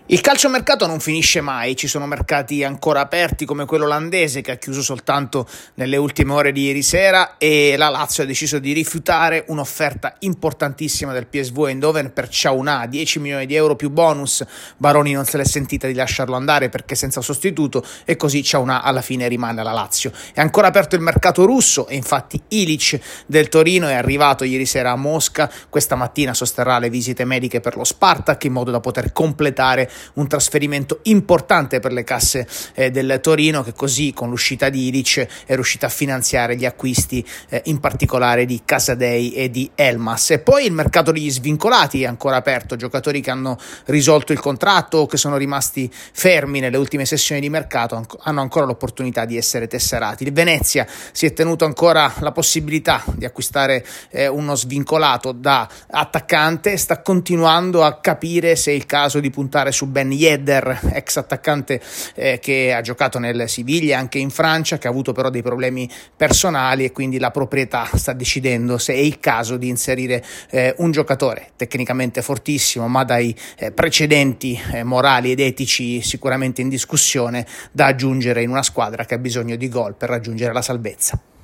Il calciomercato non finisce mai, ci sono mercati ancora aperti come quello olandese che ha chiuso soltanto nelle ultime ore di ieri sera e la Lazio ha deciso di rifiutare un'offerta importantissima del PSV Eindhoven per Ciaunà, 10 milioni di euro più bonus. Baroni non se l'è sentita di lasciarlo andare perché senza sostituto e così Ciaunà alla fine rimane alla Lazio. È ancora aperto il mercato russo e infatti Ilić del Torino è arrivato ieri sera a Mosca, questa mattina sosterrà le visite mediche per lo Spartak in modo da poter completare un trasferimento importante per le casse del Torino, che così con l'uscita di Ilić è riuscita a finanziare gli acquisti in particolare di Casadei e di Elmas. E poi il mercato degli svincolati è ancora aperto, giocatori che hanno risolto il contratto o che sono rimasti fermi nelle ultime sessioni di mercato hanno ancora l'opportunità di essere tesserati. Il Venezia si è tenuto ancora la possibilità di acquistare uno svincolato da attaccante, sta continuando a capire se è il caso di puntare su Ben Yedder, ex attaccante che ha giocato nel Siviglia anche in Francia, che ha avuto però dei problemi personali e quindi la proprietà sta decidendo se è il caso di inserire un giocatore tecnicamente fortissimo ma dai precedenti morali ed etici sicuramente in discussione da aggiungere in una squadra che ha bisogno di gol per raggiungere la salvezza.